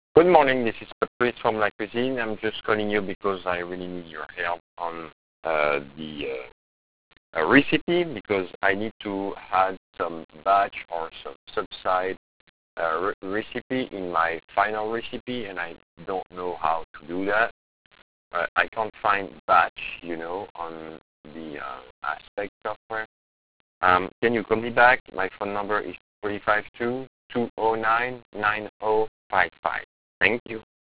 Good morning, this is Patrice from La Cuisine. I'm just calling you because I really need your help on the recipe, because I need to add some batch or some subside recipe in my final recipe, and I don't know how to do that. I can't find batch, on the Aspect software. Can you call me back? My phone number is 352-209-9055. Thank you.